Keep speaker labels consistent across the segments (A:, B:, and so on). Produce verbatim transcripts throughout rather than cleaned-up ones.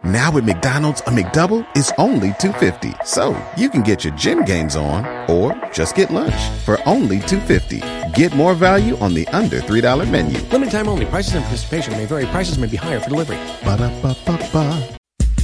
A: Now at McDonald's, a McDouble is only two dollars and fifty cents. So you can get your gym gains on or just get lunch for only two dollars and fifty cents. Get more value on the under three dollar menu.
B: Limited time only. Prices and participation may vary. Prices may be higher for delivery.
A: Ba-da-ba-ba-ba.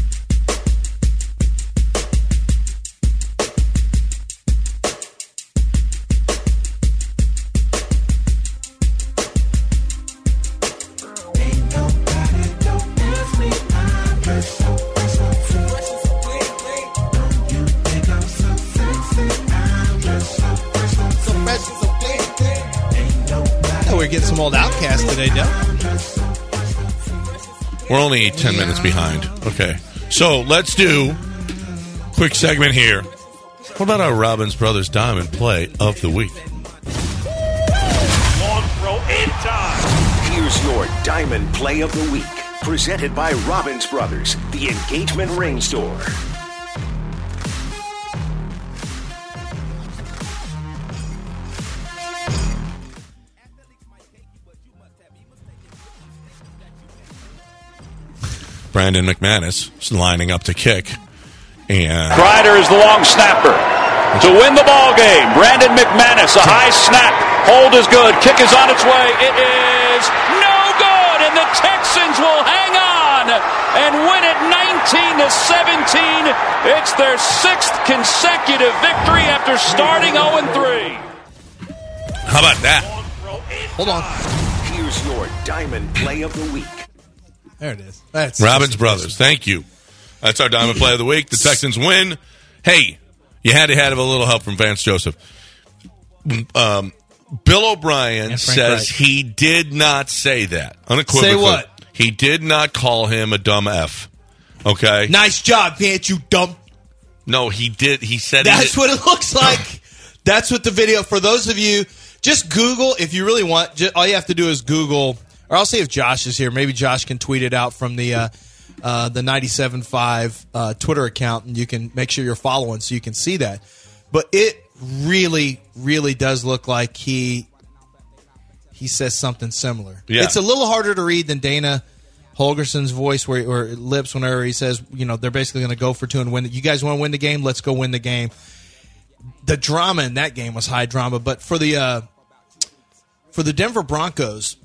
C: Get some old Outcast today, Dale.
D: We're only ten yeah. minutes behind. Okay. So let's do a quick segment here. What about our Robbins Brothers Diamond Play of the Week?
E: Long throw in time.
F: Here's your Diamond Play of the Week. Presented by Robbins Brothers, the Engagement Ring Store.
D: Brandon McManus is lining up to kick. And
E: Kreider is the long snapper to win the ball game. Brandon McManus, a high snap. Hold is good. Kick is on its way. It is no good. And the Texans will hang on and win it nineteen to seventeen. It's their sixth consecutive victory after starting oh and three.
D: How about that?
C: Hold on.
F: Here's your Diamond Play of the Week.
C: There it is. That's
D: Robbins Brothers. Thank you. That's our Diamond Play of the Week. The Texans win. Hey, you had to have a little help from Vance Joseph. Um, Bill O'Brien says Wright. he did not say that. Unequivocally.
C: Say what?
D: He did not call him a dumb F. Okay?
C: Nice job, Vance, you dumb.
D: No, he did. He said
C: That's
D: he
C: what it looks like. That's what the video, for those of you, just Google, if you really want, just, all you have to do is Google. Or I'll see if Josh is here. Maybe Josh can tweet it out from the uh, uh, the ninety-seven point five uh, Twitter account, and you can make sure you're following so you can see that. But it really, really does look like he he says something similar.
D: Yeah.
C: It's a little harder to read than Dana Holgerson's voice where, or lips whenever he says, you know, they're basically going to go for two and win it. You guys want to win the game? Let's go win the game. The drama in that game was high drama, but for the uh, for the Denver Broncos,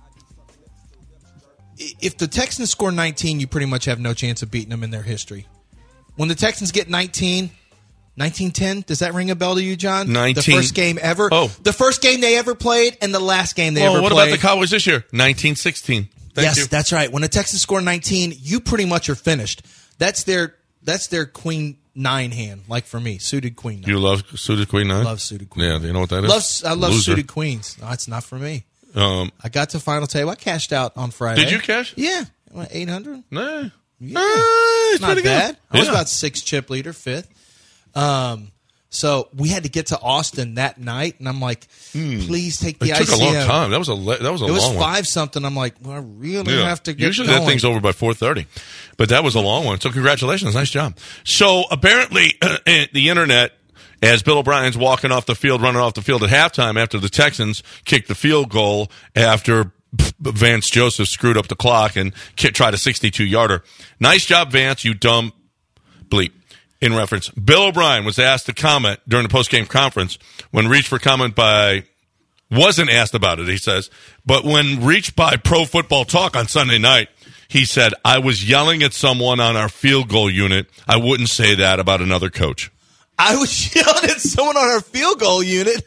C: if the Texans score nineteen, you pretty much have no chance of beating them in their history. When the Texans get nineteen, nineteen ten, does that ring a bell to you, John?
D: nineteen
C: The first game ever?
D: Oh.
C: The first game they ever played and the last game they
D: well,
C: ever
D: what
C: played.
D: about the Cowboys this year? nineteen sixteen. Thank
C: yes,
D: you.
C: that's right. When the Texans score nineteen, you pretty much are finished. That's their that's their queen nine hand, like for me, suited queen nine.
D: You love suited queen nine?
C: Love suited queen.
D: Yeah, do you know what that is?
C: Love, I love
D: Loser.
C: suited queens. No, it's not for me.
D: Um,
C: I got to final table. I cashed out on Friday.
D: Did you cash?
C: Yeah. eight hundred?
D: Nah.
C: Yeah.
D: Uh, it's
C: not
D: pretty
C: bad.
D: good.
C: I was
D: Yeah.
C: about six chip leader, fifth. Um, so we had to get to Austin that night, and I'm like, please take the
D: It
C: I
D: took
C: C M.
D: a long time. That was a le- that was a
C: It was
D: long one.
C: five something. I'm like, well, I really
D: Yeah.
C: have to get
D: Usually
C: going.
D: that thing's over by four thirty. But that was a long one. So congratulations. Nice job. So apparently the internet, as Bill O'Brien's walking off the field, running off the field at halftime after the Texans kicked the field goal after Vance Joseph screwed up the clock and tried a sixty-two yarder. Nice job, Vance, you dumb bleep. In reference, Bill O'Brien was asked to comment during the post-game conference when reached for comment by, wasn't asked about it, he says, but when reached by Pro Football Talk on Sunday night, he said, I was yelling at someone on our field goal unit. I wouldn't say that about another coach.
C: I was yelling at someone on our field goal unit.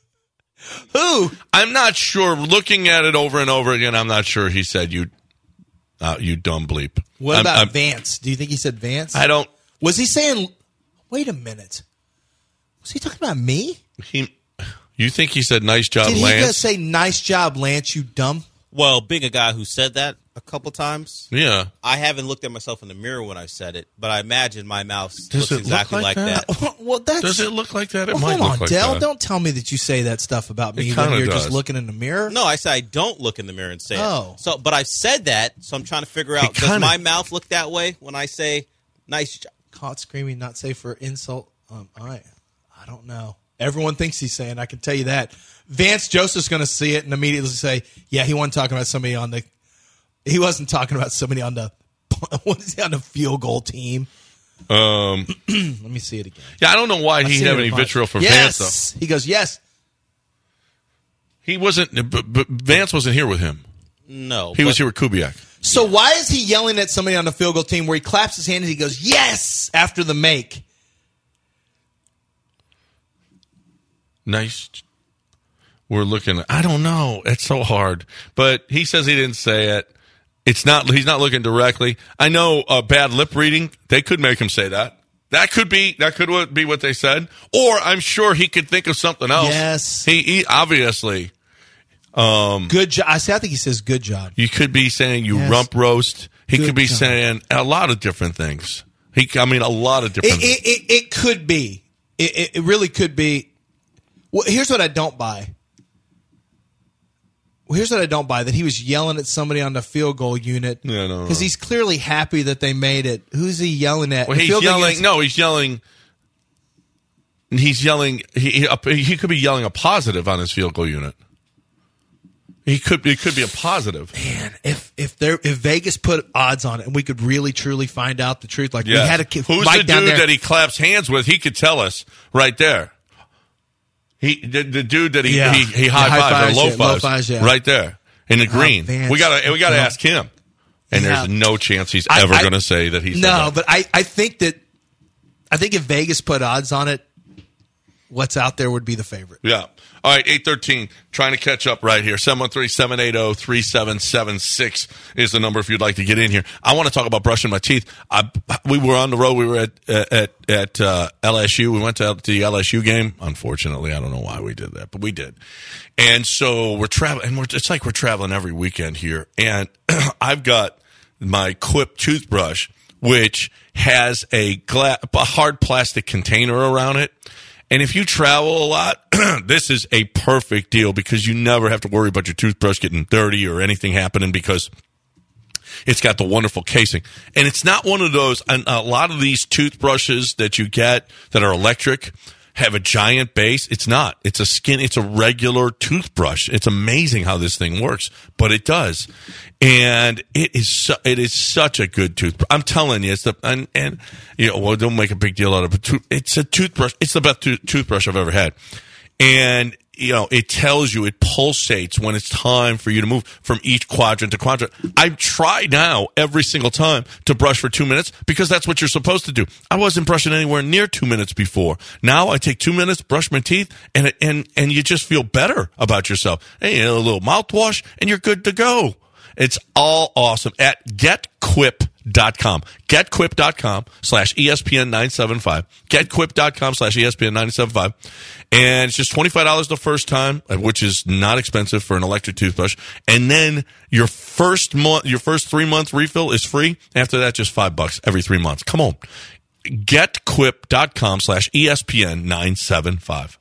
C: Who?
D: I'm not sure. Looking at it over and over again, I'm not sure he said you uh, you dumb bleep.
C: What
D: I'm,
C: about
D: I'm,
C: Vance? Do you think he said Vance?
D: I don't.
C: Was he saying, wait a minute. Was he talking about me?
D: He, you think he said nice job,
C: Did he
D: Lance?
C: just say nice job, Lance, you dumb?
G: Well, being a guy who said that a couple times,
D: yeah.
G: I haven't looked at myself in the mirror when I said it, but I imagine my mouth
D: Does
G: looks
D: it
G: exactly
D: look like
G: like
D: that?
G: that.
C: Well, that's,
D: Does it look like that? It
C: well,
D: might
C: hold
D: look
C: on,
D: like
C: Dell.
D: that.
C: Don't tell me that you say that stuff about me
D: It
C: when
D: kinda
C: you're
D: does.
C: just looking in the mirror.
G: No, I said I don't look in the mirror and say
C: Oh.
G: it. So, but I've said that, so I'm trying to figure out,
D: It
G: does
D: kinda-
G: my mouth look that way when I say nice job?
C: Caught screaming, not safe for insult. Um, I, I don't know. Everyone thinks he's saying. I can tell you that. Vance Joseph's going to see it and immediately say, "Yeah, he wasn't talking about somebody on the. He wasn't talking about somebody on the what is he on a field goal team?
D: Um,
C: Let me see it again.
D: Yeah, I don't know why
C: I've
D: he'd
C: seen
D: have
C: it
D: any
C: a bunch.
D: vitriol for
C: yes.
D: Vance, though.
C: He goes, yes.
D: He wasn't, but, but Vance wasn't here with him.
G: No.
D: He
G: but-
D: was here with Kubiak.
C: So why is he yelling at somebody on the field goal team where he claps his hand and he goes, yes, after the make?
D: Nice. We're looking. I don't know. It's so hard. But he says he didn't say it. It's not. He's not looking directly. I know uh, bad lip reading. They could make him say that. That could be. That could be what they said. Or I'm sure he could think of something else.
C: Yes.
D: He, he obviously. Um,
C: good job. I, see, I think he says good job.
D: You could be saying you
C: yes.
D: rump roast. He
C: good
D: could be
C: job.
D: saying a lot of different things. He. I mean, a lot of different.
C: It, it, it, it could be. It, it, it really could be. Well, here's what I don't buy. Well, here's what I don't buy, that he was yelling at somebody on the field goal unit.
D: Yeah, no, no.
C: Because he's clearly happy that they made it. Who's he yelling at?
D: Well,
C: The
D: he's
C: field
D: yelling.
C: against-
D: No, he's yelling. He's yelling. He, he he could be yelling a positive on his field goal unit. He could. It could be a positive.
C: Man, if if there if Vegas put odds on it and we could really truly find out the truth, like
D: Yeah.
C: we had a kid,
D: Who's
C: Mike
D: the
C: down
D: dude
C: there.
D: that he claps hands with? He could tell us right there. He the, the dude that he
C: Yeah.
D: he, he
C: Yeah,
D: high
C: high
D: fives or
C: fives,
D: low
C: yeah, low
D: fives,
C: fives, yeah.
D: right there in the green.
C: Vance.
D: we got to we got to
C: Yeah.
D: ask him. And
C: Yeah.
D: there's no chance he's
C: I-
D: ever
C: I-
D: going to say that he's
C: No, but I, I think that I think if Vegas put odds on it, what's out there would be the favorite.
D: Yeah. All right, eight thirteen, trying to catch up right here. seven one three, seven eight zero, three seven seven six is the number if you'd like to get in here. I want to talk about brushing my teeth. I, we were on the road. We were at at at uh, L S U. We went to the L S U game. Unfortunately, I don't know why we did that, but we did. And so we're traveling, and we're, it's like we're traveling every weekend here. And I've got my Quip toothbrush, which has a, gla- a hard plastic container around it. And if you travel a lot, this is a perfect deal because you never have to worry about your toothbrush getting dirty or anything happening because it's got the wonderful casing. And it's not one of those, and a lot of these toothbrushes that you get that are electric have a giant base. It's not. It's a skin, it's a regular toothbrush. It's amazing how this thing works, but it does. And it is su- it is such a good toothbrush. I'm telling you, it's the, and, and you know, well, don't make a big deal out of it. It's a toothbrush. It's the best to- toothbrush I've ever had. And, you know, it tells you, it pulsates when it's time for you to move from each quadrant to quadrant. I try now every single time to brush for two minutes because that's what you're supposed to do. I wasn't brushing anywhere near two minutes before. Now I take two minutes, brush my teeth, and it, and and you just feel better about yourself. Hey, a little mouthwash, and you're good to go. It's all awesome at get quip dot com. get quip dot com slash E S P N nine seven five. get quip dot com slash E S P N nine seven five. And it's just twenty-five dollars the first time, which is not expensive for an electric toothbrush. And then your first month, your first three month refill is free. After that, just five bucks every three months. Come on. get quip dot com slash E S P N nine seven five.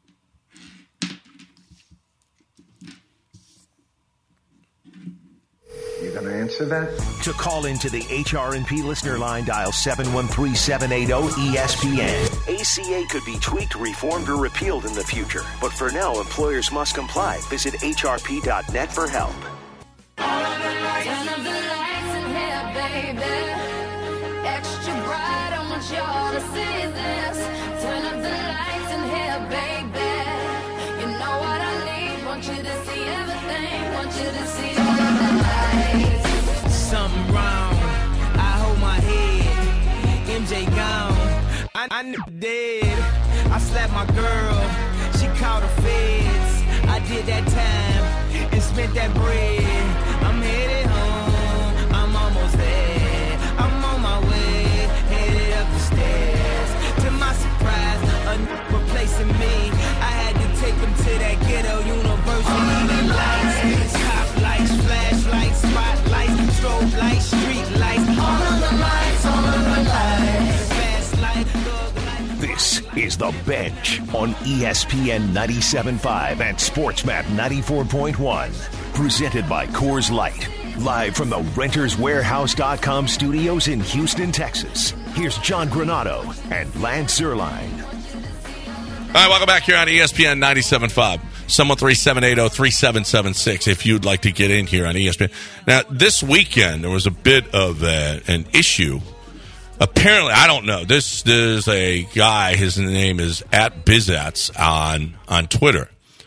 H: You gonna answer that?
I: To call into the H R and P listener line, dial seven one three, seven eight zero, E S P N.
F: A C A could be tweaked, reformed, or repealed in the future. But for now, employers must comply. Visit H R P dot net for help.
J: Turn up the lights in here, baby. Extra bright, I want y'all to see this. Turn up the lights in here, baby. You know what I need. Want you to see everything. Want you to see all of the lights.
K: Something wrong. I hold my head. M J gone. I, I knew dead. I slapped my girl. She called the feds. I did that time and spent that bread. I'm headed home. I'm almost there. I'm on my way. Headed up the stairs. To my surprise, a n- replacing me. I had to take him to that ghetto university. Lights, top lights, flashlights, spotlights, strobe lights, street lights. All of the lights, all of the lights. Fast light, thug light.
I: This is The Bench on E S P N ninety-seven point five and SportsMap ninety-four point one. Presented by Coors Light. Live from the Renters Warehouse dot com studios in Houston, Texas. Here's John Granado and Lance Zerline.
D: All right, welcome back here on E S P N ninety-seven point five. seven one three, seven eight zero, three seven seven six if you'd like to get in here on E S P N. Now, this weekend, there was a bit of a, an issue. Apparently, I don't know. This is a guy, his name is at Bizats on, on Twitter.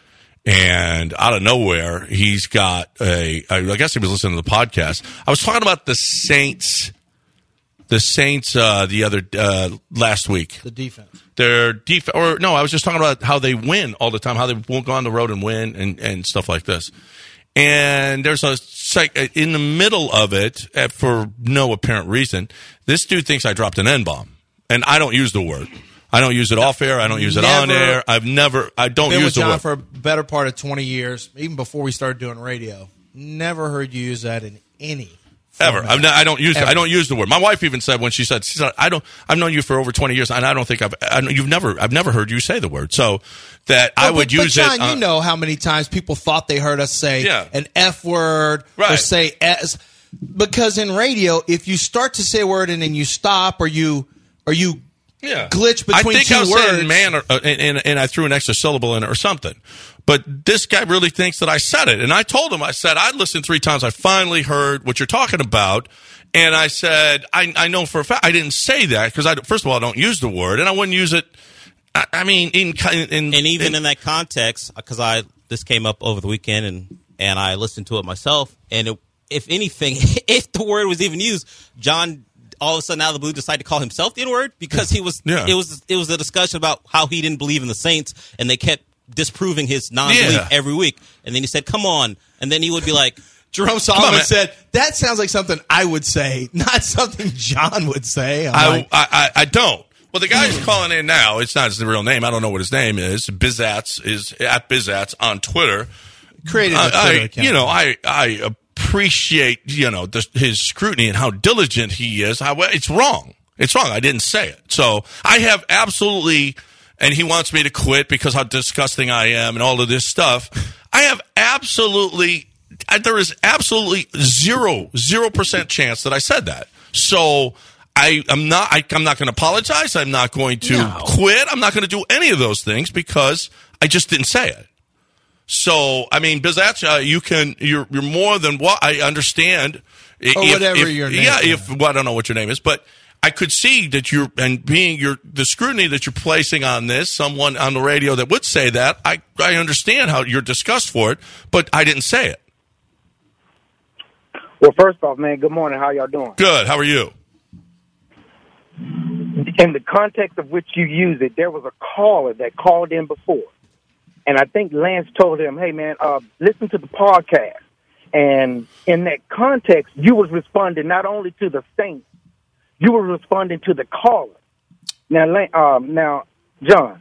D: And out of nowhere, he's got a, I guess he was listening to the podcast. I was talking about the Saints, the Saints uh, the other, uh, last week.
C: The defense.
D: Their defense, or no, I was just talking about how they win all the time, how they won't go on the road and win and, and stuff like this. And there's a, in the middle of it, for no apparent reason, this dude thinks I dropped an N-bomb. And I don't use the word. I don't use it off air. I don't use it never, on air. I've never, I don't
C: been
D: use
C: with
D: the
C: John
D: word.
C: for a better part of twenty years, even before we started doing radio. Never heard you use that in any
D: Ever. I've not, I don't use
C: Ever.
D: I don't use the word. My wife even said when she said, she said I don't, I've known you for over twenty years, and I don't think I've, I, you've never, I've never heard you say the word. So that
C: But,
D: I would
C: but,
D: use
C: but John,
D: it. Uh,
C: you know how many times people thought they heard us say
D: Yeah.
C: an F word or
D: Right.
C: say S. Because in radio, if you start to say a word and then you stop or you, or you,
D: Yeah.
C: glitch between
D: I think
C: two
D: I was
C: words.
D: saying man, or, uh, and, and, and I threw an extra syllable in it or something. But this guy really thinks that I said it. And I told him, I said, I listened three times. I finally heard what you're talking about. And I said, I, I know for a fact I didn't say that because, I, first of all, I don't use the word. And I wouldn't use it, I, I mean, in, in...
G: And even
D: in,
G: in that context, because I this came up over the weekend and, and I listened to it myself. And it, if anything, if the word was even used, John... all of a sudden out of the blue decided to call himself the N-word because he was
D: Yeah.
G: it was it was a discussion about how he didn't believe in the Saints and they kept disproving his non-belief
D: Yeah.
G: every week. And then he said, come on. And then he would be like,
C: Jerome
D: on,
C: Solomon
D: man.
C: said, that sounds like something I would say, not something John would say. I'm
D: I,
C: like,
D: I, I, I don't. Well, the guy who's calling in now, it's not his real name. I don't know what his name is. Bizats is at Bizats on Twitter.
C: created a
D: I,
C: Twitter
D: I,
C: account.
D: you know, I, I appreciate, you know, the, his scrutiny and how diligent he is. How, it's wrong. It's wrong. I didn't say it. So I have absolutely, and he wants me to quit because how disgusting I am and all of this stuff. I have absolutely, there is absolutely zero, zero percent chance that I said that. So I am not, I, I'm not going to apologize. I'm not going to
C: No.
D: quit. I'm not going to do any of those things because I just didn't say it. So, I mean, Bizats, uh, you can, you're, you're more than what I understand.
C: Or whatever your name
D: Yeah,
C: is.
D: if, well, I don't know what your name is, but I could see that you're, and being your, the scrutiny that you're placing on this, someone on the radio that would say that, I, I understand how you're disgust for it, but I didn't say it.
H: Well, first off, man, good morning. How y'all doing?
D: Good. How are you?
H: In the context of which you use it, there was a caller that called in before. And I think Lance told him, hey, man, uh, listen to the podcast. And in that context, you was responding not only to the Saints, you were responding to the caller. Now, Lan- um, now, John,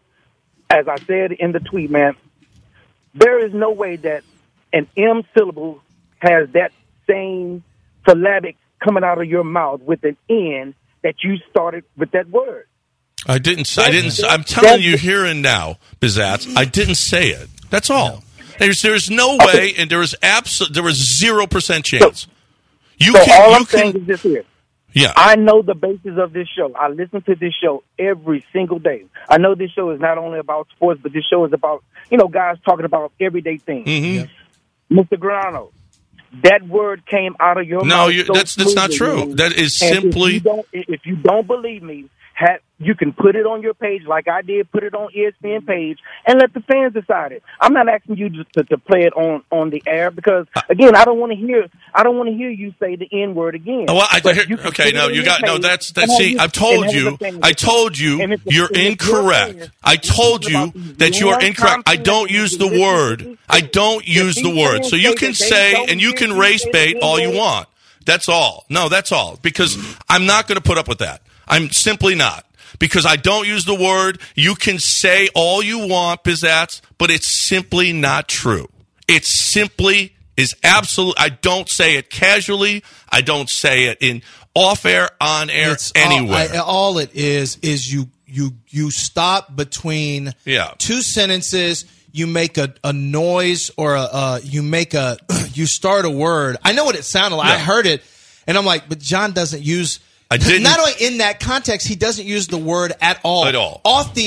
H: as I said in the tweet, man, there is no way that an M syllable has that same syllabic coming out of your mouth with an N that you started with that word.
D: I didn't. I didn't. I'm telling you here and now, Bizats. I didn't say it. That's all. There's there's no way, and there is absolute. There was zero percent chance. You
H: so
D: can.
H: all
D: You
H: I'm
D: can.
H: saying is this here.
D: Yeah.
H: I know the basis of this show. I listen to this show every single day. I know this show is not only about sports, but this show is about, you know, guys talking about everyday things.
D: Mm-hmm.
H: Mister Grano, that word came out of your
D: No,
H: mouth.
D: you,
H: so
D: that's that's not
H: smoothly,
D: true.
H: man.
D: That is
H: And
D: simply.
H: If you don't, if you don't believe me, ha you can put it on your page like I did, put it on E S P N page, and let the fans decide it. I'm not asking you to, to, to play it on, on the air because, again, I don't want to hear I don't want to hear you say the N word again.
D: Oh, well, I,
H: But
D: here,
H: you can
D: okay,
H: put
D: no,
H: it on
D: you
H: your
D: got no.
H: page
D: That's
H: and
D: that's. See,
H: have
D: I've
H: your-
D: told
H: and have
D: you.
H: the fans
D: I
H: decide.
D: told you
H: And if it's-
D: you're
H: if it's your
D: incorrect.
H: fans,
D: I told you
H: about
D: that you are
H: one
D: incorrect. I
H: time
D: don't use the
H: listen to
D: word.
H: these
D: I
H: things.
D: don't
H: If
D: use the
H: these
D: word.
H: fans
D: So you
H: say
D: can
H: that they
D: say
H: don't
D: and you
H: use
D: can
H: the
D: race
H: N
D: bait all you
H: word,
D: want. That's all. No, that's all. Because I'm not going to put up with that. I'm simply not. Because I don't use the word. You can say all you want, Bizats, but it's simply not true. It simply is absolute. I don't say it casually. I don't say it in off air, on air,
C: It's
D: anywhere.
C: All, I, all it is is you you you stop between
D: Yeah.
C: two sentences. You make a, a noise or a uh, you make a you start a word. I know what it sounded like. I
D: Yeah.
C: heard it, and I'm like, but John doesn't use.
D: I didn't-
C: Not only in that context, he doesn't use the word at all.
D: At all.
C: Off the air,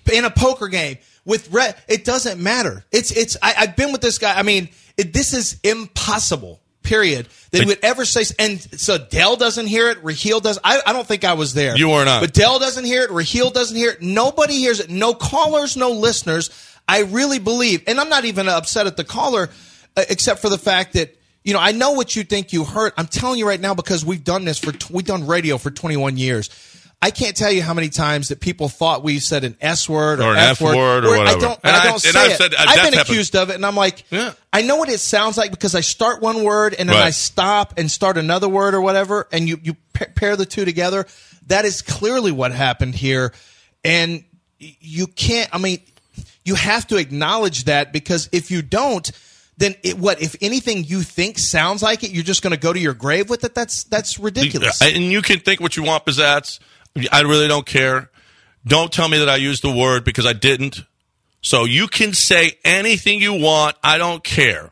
C: in a poker game with red. It doesn't matter. It's it's. I, I've been with this guy. I mean, it, this is impossible. Period. That he would ever say. And so Dell doesn't hear it. Raheel does. I, I don't think I was there.
D: You were not.
C: But Dell doesn't hear it. Raheel doesn't hear it. Nobody hears it. No callers. No listeners. I really believe, and I'm not even upset at the caller, uh, except for the fact that. You know, I know what you think you heard. I'm telling you right now because we've done this for we've done radio for twenty-one years. I can't tell you how many times that people thought we said an S word or,
D: or an
C: F word,
D: word or whatever.
C: I don't,
D: and
C: I don't
D: I,
C: say
D: and I've
C: it.
D: Said, uh,
C: I've been
D: happened.
C: accused of it, and I'm like,
D: yeah.
C: I know what it sounds like because I start one word and then
D: right.
C: I stop and start another word or whatever, and you you pair the two together. That is clearly what happened here, and you can't. I mean, you have to acknowledge that because if you don't. Then it, what if anything you think sounds like it? You're just going to go to your grave with it. That's that's ridiculous.
D: And you can think what you want, Pizzazz. I really don't care. Don't tell me that I used the word because I didn't. So you can say anything you want. I don't care.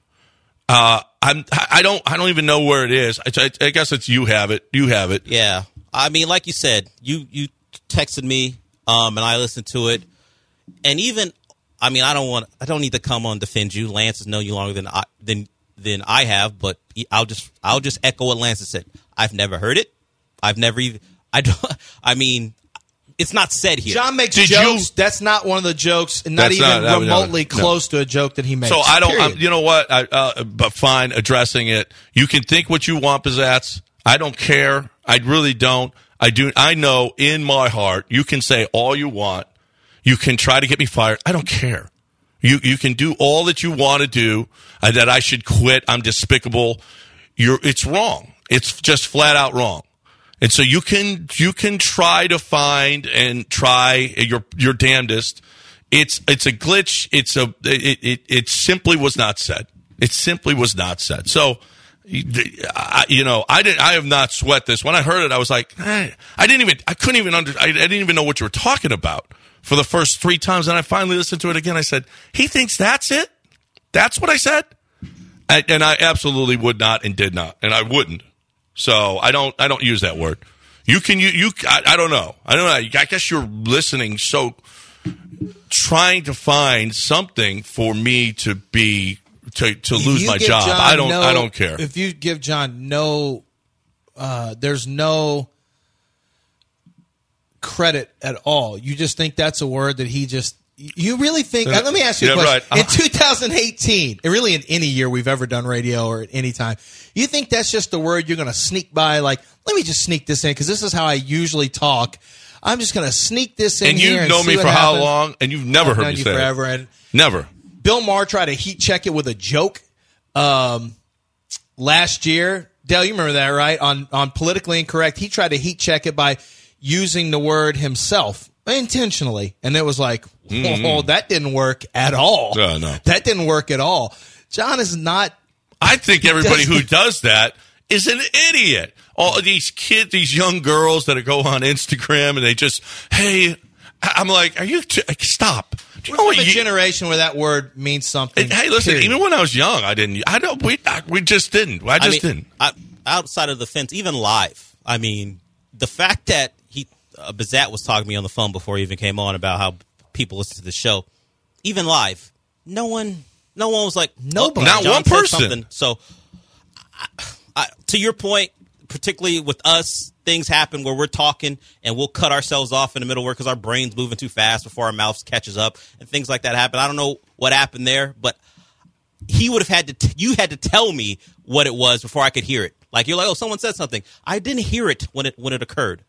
D: Uh, I'm. I don't. I don't even know where it is. I, I, I guess it's you have it. You have it.
G: Yeah. I mean, like you said, you you texted me, um, and I listened to it, and even. I mean, I don't want. I don't need to come on and defend you. Lance has known you longer than I than than I have, but I'll just I'll just echo what Lance has said. I've never heard it. I've never even. I don't. I mean, it's not said here.
C: John makes
D: Did
C: jokes.
D: You,
C: that's not one of the jokes, and not
D: that's
C: even
D: not,
C: remotely
D: no, no.
C: close to a joke that he makes.
D: So I don't.
C: Period.
D: I'm, you know what? I, uh, but fine, addressing it. You can think what you want, Pizzazz. I don't care. I really don't. I do. I know in my heart. You can say all you want. You can try to get me fired. I don't care. You you can do all that you want to do, uh, that I should quit. I'm despicable. You're it's wrong. It's just flat out wrong. And so you can you can try to find and try your your damnedest. It's it's a glitch. It's a it it, it simply was not said. It simply was not said. So I, you know, I didn't. I have not sweat this. When I heard it, I was like, eh, I didn't even. I couldn't even under. I, I didn't even know what you were talking about. For the first three times, and I finally listened to it again. I said, he thinks that's it? That's what I said? I, and I absolutely would not and did not, and I wouldn't. So I don't I don't use that word. You can, you, you I, I don't know. I don't know. I guess you're listening, so trying to find something for me to be, to, to lose my job.
C: John
D: I don't,
C: no,
D: I don't care.
C: If you give John no, uh, there's no credit at all. You just think that's a word that he just you really think uh, let me ask you
D: yeah,
C: a question.
D: Right.
C: In two thousand eighteen, and really in any year we've ever done radio or at any time, you think that's just a word you're going to sneak by like, let me just sneak this in because this is how I usually talk. I'm just going to sneak this in
D: and
C: here.
D: You've
C: and
D: known
C: see
D: me
C: what
D: for
C: happens.
D: how long? And you've never
C: I've
D: heard
C: known
D: me
C: you
D: say
C: forever.
D: it.
C: And
D: Never.
C: Bill Maher tried to heat check it with a joke um, last year. Dale, you remember that, right? On on Politically Incorrect, he tried to heat check it by using the word himself intentionally, and it was like,
D: Mm-hmm.
C: oh, that didn't work at all.
D: Uh, no.
C: That didn't work at all. John is not.
D: I think everybody who does that is an idiot. All of these kids, these young girls that go on Instagram and they just, hey, I'm like, are you, t- stop. Do you
C: We're
D: know what
C: from a
D: you,
C: generation where that word means something.
D: hey, listen,
C: period.
D: even when I was young, I didn't, I don't, we, I, we just didn't. I just
G: I mean,
D: didn't.
G: I, outside of the fence, even live, I mean, the fact that he, uh, Bazat was talking to me on the phone before he even came on about how people listen to the show, even live, no one, no one was like,
C: Nobody.
G: oh,
D: Not
G: John
D: one
G: said
D: person.
G: something. So, I, I, to your point, particularly with us, things happen where we're talking and we'll cut ourselves off in the middle because our brain's moving too fast before our mouths catches up and things like that happen. I don't know what happened there, but he would have had to, t- you had to tell me what it was before I could hear it. Like, you're like, oh, someone said something. I didn't hear it when it, when it occurred.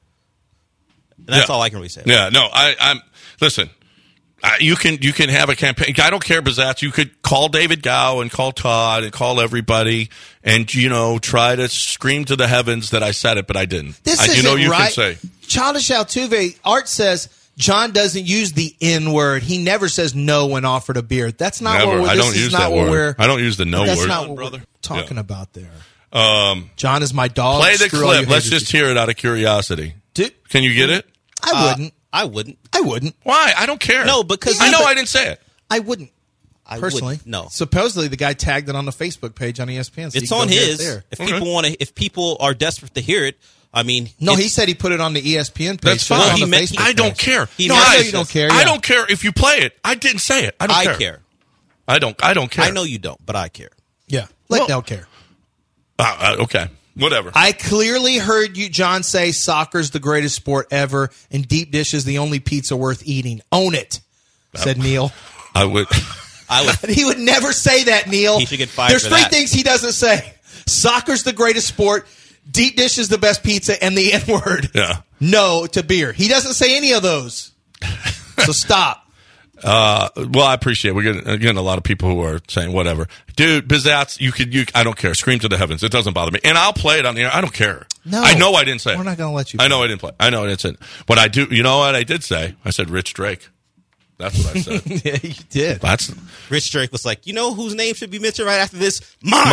G: And that's
D: Yeah.
G: all I can really say.
D: Yeah, no, I, I'm, listen, I, you can, you can have a campaign. I don't care, Bazat. You could call David Gow and call Todd and call everybody and, you know, try to scream to the heavens that I said it, but I didn't.
C: This
D: I,
C: isn't
D: you know, you
C: right.
D: can say.
C: Childish Altuve, Art says John doesn't use the N word. He never says no when offered a beer. That's not
D: Never.
C: what we're,
D: I
C: this
D: don't
C: is
D: use
C: not
D: that
C: what
D: word.
C: we're.
D: I don't use the no
C: that's
D: word.
C: not what
D: brother.
C: we're talking
D: Yeah.
C: about there.
D: Um,
C: John is my dog.
D: play the
C: Screw all you
D: clip. Let's
C: haters.
D: just hear it out of curiosity.
C: Dude,
D: Can you get it?
C: I
G: Uh,
C: wouldn't.
G: I wouldn't.
C: I wouldn't.
D: Why? I don't care.
G: No, because
D: I know
G: but-
D: I didn't say it.
C: I wouldn't.
G: I
C: Personally,
G: wouldn't. No.
C: Supposedly, the guy tagged it on the Facebook page on E S P N. So
G: It's
C: you can
G: on
C: go hear it
G: his.
C: there.
G: If
D: Okay.
G: people want to, if people are desperate to hear it, I mean,
C: no, he said he put it on the E S P N page.
D: That's fine.
C: On
D: He
C: the
D: meant,
C: Facebook
D: I don't
C: page.
D: care.
C: He
D: no,
C: meant-
D: I,
C: I know you don't care.
D: I
C: yeah.
D: don't care if you play it. I didn't say it. I don't
G: I
D: care.
G: care.
D: I don't. I don't care.
G: I know you don't, but I care.
C: Yeah, let
D: Well-
C: Dell care.
D: Uh, uh, okay, whatever.
C: I clearly heard you, John, say soccer's the greatest sport ever, and deep dish is the only pizza worth eating. Own it, said Neil.
D: I would.
G: I would.
C: He would never say that, Neil.
G: He should get fired
C: There's
G: for
C: three
G: that.
C: things he doesn't say. Soccer's the greatest sport. Deep dish is the best pizza, and the N word.
D: Yeah.
C: No to beer. He doesn't say any of those. So stop.
D: Uh, well, I appreciate it. We're getting, again, a lot of people who are saying whatever. Dude, Bizzats, you could, you, I don't care. Scream to the heavens. It doesn't bother me. And I'll play it on the air. I don't care.
C: No.
D: I know I didn't say it.
C: We're not going to let you
D: I know I didn't play. I know I didn't say it. But I do, you know what I did say? I said Rich Drake. That's what I said.
C: Yeah, you did.
D: That's
G: Rich Drake was like, you know whose name should be mentioned right after this? Mine.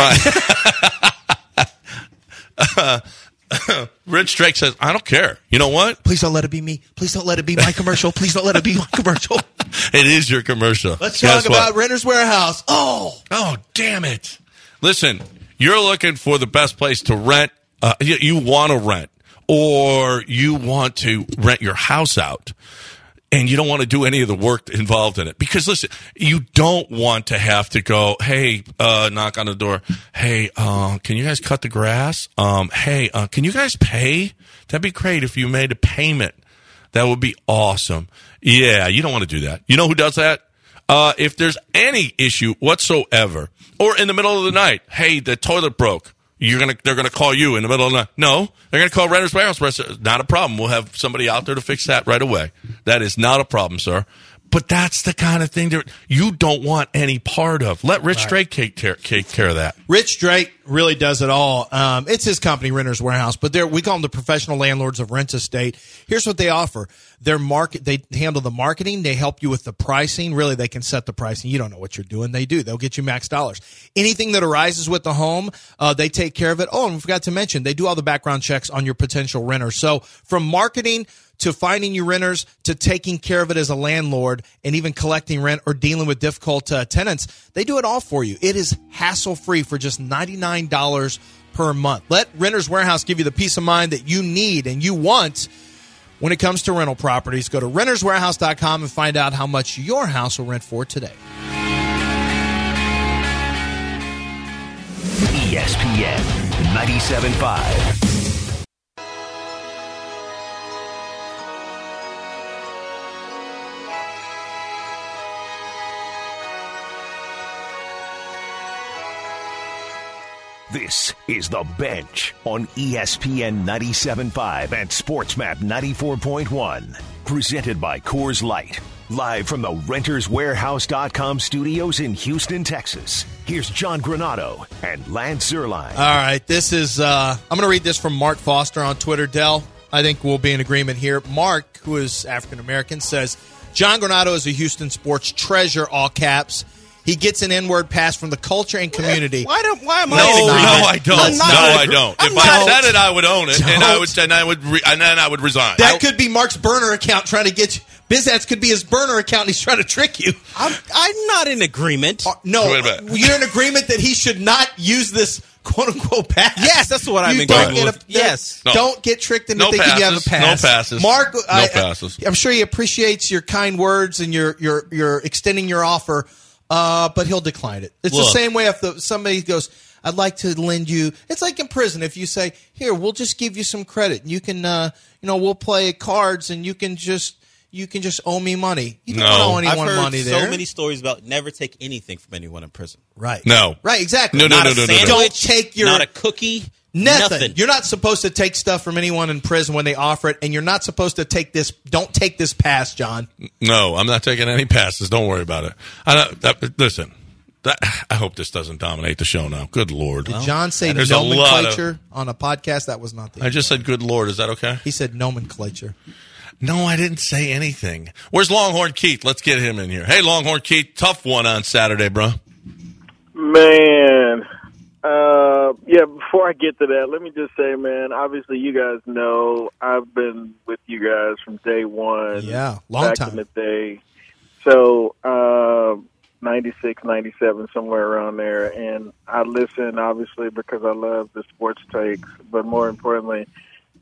D: my. uh, Rich Drake says, I don't care. You know what?
C: Please don't let it be me. Please don't let it be my commercial. Please don't let it be my commercial.
D: It is your commercial.
C: Let's
D: Guess
C: talk
D: what?
C: about Renter's Warehouse. Oh.
D: Oh, damn it. Listen, you're looking for the best place to rent. Uh, you, you want to rent, or you want to rent your house out, and you don't want to do any of the work involved in it. Because, listen, you don't want to have to go, hey, uh, knock on the door. Hey, uh, can you guys cut the grass? Um, hey, uh, can you guys pay? That'd be great if you made a payment. That would be awesome. Yeah, you don't want to do that. You know who does that? Uh, if there's any issue whatsoever, or in the middle of the night, hey, the toilet broke. You're gonna, they're gonna call you in the middle of the night. No, they're gonna call Renter's Warehouse. Not a problem. We'll have somebody out there to fix that right away. That is not a problem, sir. But that's the kind of thing that you don't want any part of. Let Rich Drake take care, take care of that.
C: Rich Drake really does it all. Um, it's his company, Renter's Warehouse, but they're, we call them the professional landlords of Rent Estate. Here's what they offer. Their market, they handle the marketing. They help you with the pricing. Really, they can set the pricing. You don't know what you're doing. They do. They'll get you max dollars. Anything that arises with the home, uh, they take care of it. Oh, and we forgot to mention, they do all the background checks on your potential renter. So from marketing to finding you renters, to taking care of it as a landlord, and even collecting rent or dealing with difficult uh, tenants, they do it all for you. It is hassle-free for just ninety-nine dollars per month. Let Renter's Warehouse give you the peace of mind that you need and you want when it comes to rental properties. Go to renters warehouse dot com and find out how much your house will rent for today.
I: E S P N ninety-seven point five. This is The Bench on E S P N ninety-seven point five and SportsMap ninety-four point one. Presented by Coors Light. Live from the renters warehouse dot com studios in Houston, Texas. Here's John Granado and Lance Zerline.
C: All right, this is, uh, I'm going to read this from Mark Foster on Twitter. Dell, I think we'll be in agreement here. Mark, who is African-American, says, John Granado is a Houston sports treasure, all caps. He gets an N-word pass from the culture and community.
G: Why don't? Why am
D: No,
G: I? in
D: no,
G: agreement?
D: I don't.
G: I'm
D: No,
G: not in
D: I
G: agree-
D: don't.
G: I'm
D: If
G: not-
D: I said it, I would own it, and I
C: Don't.
D: would, and I would, re, and then I would resign.
C: That could be Mark's burner account trying to get you. Bizats could be his burner account, and he's trying to trick you.
G: I'm, I'm not in agreement.
C: Uh, no,
D: Wait a minute.
C: you're in agreement that he should not use this quote-unquote pass.
G: Yes, that's what I'm
C: You
G: in
C: don't
G: agreement
C: get
G: with.
C: a-
G: Yes.
D: No.
C: Don't get tricked into
D: No
C: thinking you have a
D: passes.
C: pass.
D: No passes.
C: Mark, I,
D: passes.
C: I'm sure he appreciates your kind words and your your your extending your offer, uh, but he'll decline it. It's
G: Look.
C: the same way if the, somebody goes, I'd like to lend you. It's like in prison. If you say, here, we'll just give you some credit. You can, uh, you know, we'll play cards and you can just you can just owe me money. You don't
D: No.
C: owe
G: I've
C: anyone
G: heard
C: money
G: so
C: there.
G: many stories about never take anything from anyone in prison.
C: Right.
D: No.
C: Right, exactly.
D: No, no,
G: Not
D: no,
G: a
D: no, no, no.
G: sandwich.
C: Don't take your-
G: Not a cookie.
C: Nothing.
G: Nothing.
C: You're not supposed to take stuff from anyone in prison when they offer it, and you're not supposed to take this. Don't take this pass, John.
D: No, I'm not taking any passes. Don't worry about it. I don't, that, listen, that, I hope this doesn't dominate the show now. Good Lord.
C: Did John say
D: There's a lot of-
C: nomenclature on a podcast? That was not the.
D: I just said good Lord. Is that okay?
C: He said nomenclature.
D: No, I didn't say anything. Where's Longhorn Keith? Let's get him in here. Hey, Longhorn Keith, tough one on Saturday, bro.
L: Man, uh, yeah, before I get to that, let me just say, man, obviously you guys know I've been with you guys from day one.
C: Yeah, long
L: back
C: time.
L: in the day. So, uh, ninety-six, ninety-seven, somewhere around there. And I listen, obviously, because I love the sports takes. But more importantly,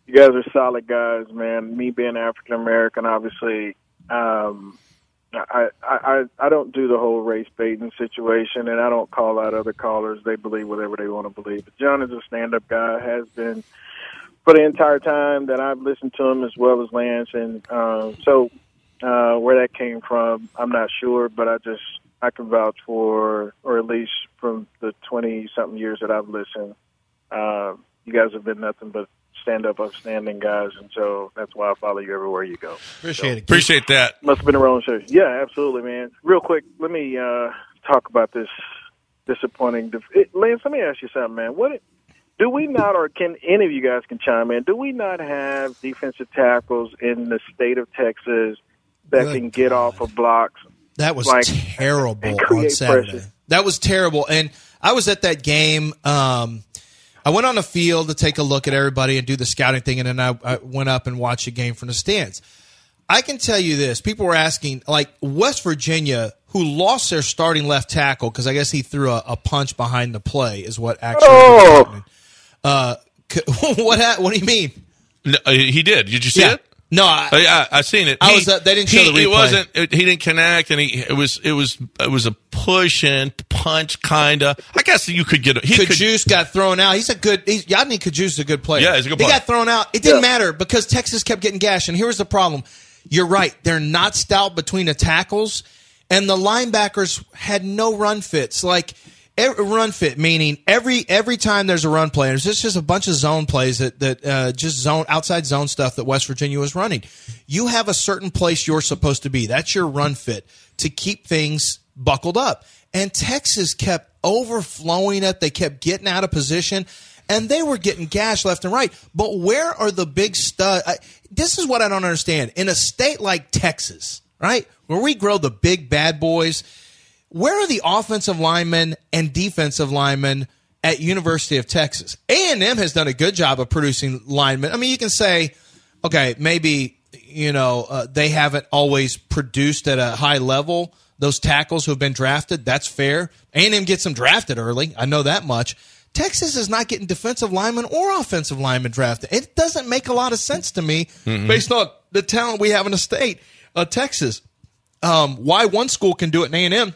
L: You guys are solid guys, man. Me being African American, obviously, um, I, I I don't do the whole race baiting situation, and I don't call out other callers. They believe whatever they want to believe. But John is a stand-up guy, has been for the entire time that I've listened to him, as well as Lance. And uh, so uh, where that came from, I'm not sure, but I just I can vouch for, or at least from the twenty-something years that I've listened, uh, you guys have been nothing but stand-up, upstanding guys, and so that's why I follow you everywhere you go.
C: Appreciate
L: so,
C: it.
D: Appreciate that.
L: Must have been a wrong show. Yeah, absolutely, man. Real quick, let me uh, talk about this disappointing. Def- it, Lance, let me ask you something, man. What do we not, or can any of you guys can chime in? Do we not have defensive tackles in the state of Texas that
C: Good
L: can get
C: God.
L: off of blocks?
C: That was
L: like,
C: terrible
L: and
C: on
L: create
C: Saturday.
L: pressure?
C: That was terrible. And I was at that game. Um, I went on the field to take a look at everybody and do the scouting thing, and then I, I went up and watched the game from the stands. I can tell you this. People were asking, like, West Virginia, who lost their starting left tackle because I guess he threw a, a punch behind the play is what actually
L: Oh!
C: happened. Uh, what, ha- what do you mean?
D: No, he did. Did you see
C: Yeah.
D: it?
C: No, I,
D: I, I, I seen it.
C: I
D: He-
C: was, uh, they didn't show
D: he,
C: the
D: It
C: replay.
D: wasn't. It, he didn't connect, and he it was it was it was a push and punch kind of. I guess you could get. A, he could.
C: Kajus got thrown out. He's a good. He's, Yadni Kajus is a good player.
D: Yeah, he's a good
C: He
D: player.
C: got thrown out. It didn't matter because Texas kept getting gashed. And here was the problem. You're right. They're not stout between the tackles, and the linebackers had no run fits. Like every, run fit, meaning every every time there's a run play, there's just, just a bunch of zone plays that that uh, just zone outside zone stuff that West Virginia was running. You have a certain place you're supposed to be. That's your run fit to keep things buckled up. And Texas kept overflowing it. They kept getting out of position, and they were getting gashed left and right. But where are the big stud? I, this is what I don't understand. In a state like Texas, right, where we grow the big bad boys, where are the offensive linemen and defensive linemen at University of Texas? A and M has done a good job of producing linemen. I mean, you can say, okay, maybe, you know, uh, they haven't always produced at a high level. Those tackles who have been drafted, that's fair. A and M gets them drafted early. I know that much. Texas is not getting defensive linemen or offensive linemen drafted. It doesn't make a lot of sense to me
D: Mm-hmm.
C: based on the talent we have in the state of Texas. Um, why one school can do it in A and M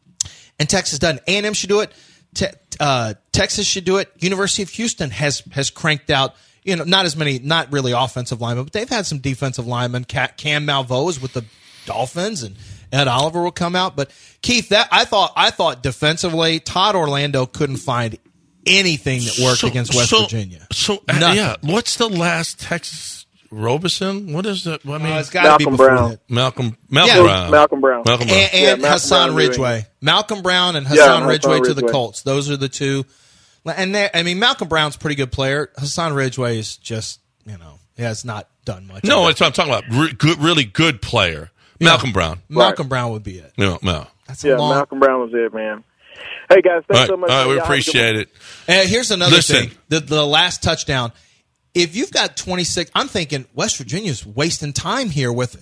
C: and Texas doesn't. A and M should do it. Te- uh, Texas should do it. University of Houston has has cranked out, you know, not as many, not really offensive linemen, but they've had some defensive linemen. Cam Malveaux is with the Dolphins, and Ed Oliver will come out. But Keith, that I thought I thought defensively, Todd Orlando couldn't find anything that worked
D: So-
C: against West
D: so-
C: Virginia.
D: So uh,
C: Nothing.
D: yeah, what's the last Texas Robeson? What is that? I mean,
C: Uh, it's got to be
L: Malcolm
C: before
L: Brown.
C: that.
D: Malcolm Malcolm
C: Yeah.
D: Brown.
L: Malcolm Brown.
D: Malcolm Brown.
C: And, and
L: Yeah, Malcolm
C: Hassan
L: Brown, New
C: Ridgeway.
L: England.
C: Malcolm Brown and
L: Yeah,
C: Hassan
L: Hassan
C: Ridgeway to the
L: Ridgeway.
C: Colts. Those are the two. And they- I mean, Malcolm Brown's a pretty good player. Hassan Ridgeway is just, you know, he has not done much.
D: no,
C: of
D: it's what I'm talking about. Re- good, really good player. Malcolm Brown.
C: Malcolm Brown would be it.
D: No, no.
C: That's a
L: Yeah,
C: long.
L: Malcolm Brown was it, man. Hey, guys, thanks
D: All right,
L: so much.
D: all right, we
L: Y'all have a good
D: appreciate
L: one.
D: it.
C: And here's another
D: Listen.
C: thing: the the last touchdown. If you've got twenty-six, I'm thinking West Virginia's wasting time here with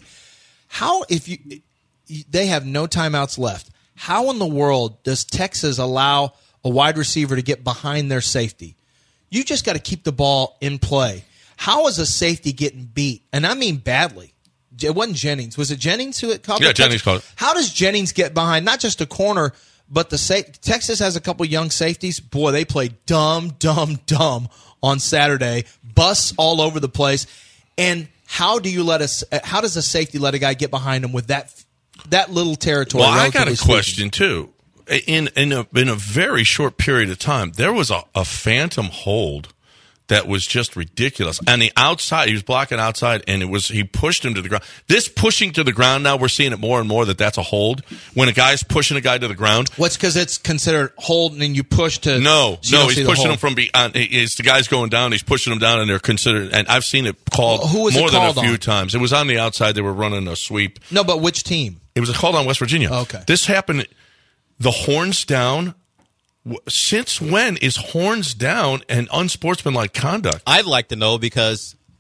C: how if you they have no timeouts left. How in the world does Texas allow a wide receiver to get behind their safety? You just got to keep the ball in play. How is a safety getting beat? And I mean badly. It wasn't Jennings. Was it Jennings who it called?
D: Yeah,
C: the
D: Jennings
C: touch-
D: called it.
C: How does Jennings get behind not just a corner, but the sa- Texas has a couple young safeties. Boy, they played dumb, dumb, dumb on Saturday. Busts all over the place. And how do you let us? How does a safety let a guy get behind him with that that little territory?
D: Well, I got a
C: relatively speaking?
D: question too. In in a in a very short period of time, there was a, a phantom hold that was just ridiculous. On the outside, he was blocking outside, and it was he pushed him to the ground. This pushing to the ground now, we're seeing it more and more that that's a hold. When a guy's pushing a guy to the ground,
C: What's because it's considered holding and you push to
D: no,
C: so you
D: no,
C: don't see
D: he's
C: the
D: pushing
C: hold.
D: him from beyond. It's the guy's going down. He's pushing him down, and they're considered. And I've seen it called
C: Well, who was it
D: more than a
C: called
D: few
C: on?
D: times. It was on the outside. They were running a sweep.
C: No, but which team?
D: It was a call on West Virginia.
C: Okay.
D: This happened. The horns down. W- Since when is horns down and unsportsmanlike conduct?
G: I'd like to know because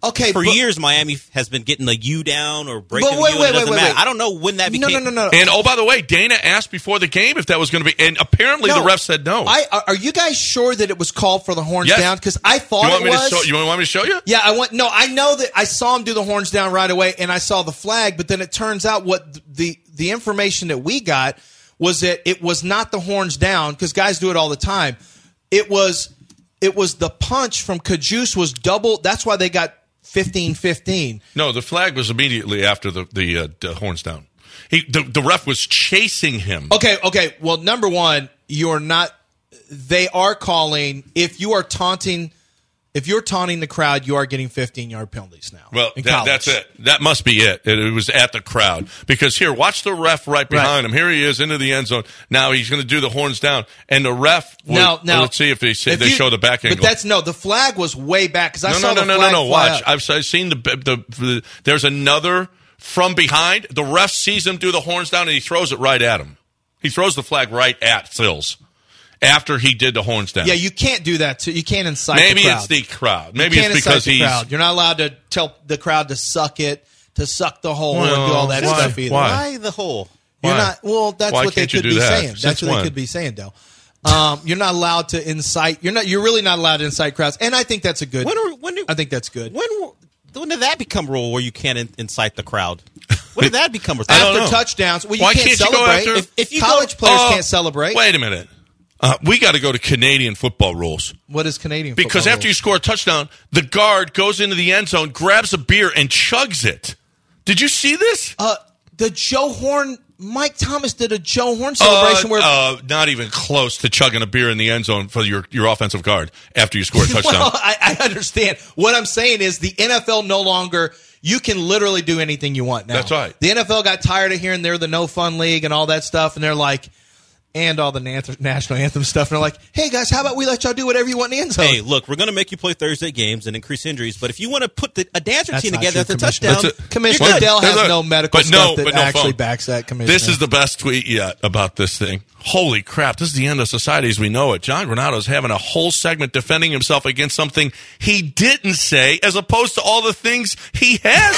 C: Okay,
G: for
C: but-
G: years Miami has been getting the U down or breaking
C: But wait,
G: the U.
C: wait,
G: and it
C: wait,
G: doesn't
C: wait,
G: matter.
C: wait.
G: I don't know when that
C: No,
G: became.
C: no, no, no.
D: And oh, by the way, Dana asked before the game if that was going to be, and apparently
C: No.
D: the ref said no.
C: I, are- are you guys sure that it was called for the horns
D: Yes.
C: down? Because I thought
D: you want
C: it
D: me
C: was.
D: to show? You want me to show you?
C: Yeah, I want. No, I know that I saw him do the horns down right away, and I saw the flag. But then it turns out what the the information that we got was that it was not the horns down, because guys do it all the time. It was it was the punch from Cajuste was double. That's why they got fifteen fifteen.
D: No, the flag was immediately after the the, uh, the horns down. He the, the ref was chasing him.
C: Okay, okay. Well, number one, you're not. They are calling if you are taunting. If you're taunting the crowd, you are getting fifteen-yard penalties now.
D: Well,
C: in
D: that,
C: college.
D: that's it. That must be it. it. It was at the crowd. Because here, watch the ref right behind
C: Right.
D: him. Here he is into the end zone. Now he's going to do the horns down. And the ref, will,
C: Now, now,
D: let's see if they, say,
C: if
D: they
C: you-
D: show the back angle.
C: But that's no. The flag was way back because I
D: no,
C: saw
D: no, no,
C: the
D: no, no,
C: flag
D: no.
C: fly
D: Watch.
C: up.
D: I've, I've seen the, the, the, there's another from behind. The ref sees him do the horns down and he throws it right at him. He throws the flag right at Sills after he did the horns down.
C: Yeah, you can't do that. Too. You can't incite.
D: Maybe
C: the crowd.
D: it's the crowd. Maybe
C: you can't
D: it's because
C: incite the
D: he's.
C: crowd. You're not allowed to tell the crowd to suck it, to suck the hole, and do all that
D: Why?
C: stuff either.
D: Why?
G: Why the hole?
C: You're
D: Why?
C: not. Well, that's
D: Why
C: what they
D: can't you
C: could
D: do
C: be
D: that?
C: saying.
D: Since
C: That's what
D: when?
C: they could be saying, Dell. Um, you're not allowed to incite. You're not. You're really not allowed to incite crowds, and I think that's a good.
G: When are, when do,
C: I think that's good.
G: when when did that become a rule where you can't in, incite the crowd? When did that become a
D: I don't
C: After
D: know.
C: touchdowns, well, you
D: Why
C: can't,
D: can't you go
C: celebrate.
D: after-
C: if, if
G: you
C: college
G: go-
C: players
D: Oh,
C: can't celebrate,
D: Wait a minute. Uh, we got to go to Canadian football rules.
C: what is Canadian?
D: Because
C: football
D: after you
C: rules?
D: score a touchdown, the guard goes into the end zone, grabs a beer, and chugs it. Did you see this?
C: uh, the Joe Horn, Mike Thomas did a Joe Horn celebration
D: Uh,
C: where.
D: uh, not even close to chugging a beer in the end zone for your, your offensive guard after you score a touchdown.
C: Well, I, I understand. What I'm saying is the N F L no longer. You can literally do anything you want now.
D: That's right.
C: The N F L got tired of hearing they're the no fun league and all that stuff, and they're like, and all the nath- national anthem stuff. And they're like, hey guys, how about we let y'all do whatever you want in the end zone?
G: Hey, look, we're going to make you play Thursday games and increase injuries, but if you want to put the, a dance
C: That's
G: routine
C: not
G: together at
C: true,
G: the
C: Commissioner.
G: touchdown,
D: That's it.
C: Commissioner
G: you're good.
C: Dell has
D: There's a-
C: no medical
D: but no,
C: stuff that
D: but no
C: actually
D: phone.
C: backs that, Commissioner.
D: This is the best tweet yet about this thing. Holy crap, this is the end of society as we know it. John Granado's having a whole segment defending himself against something he didn't say as opposed to all the things he has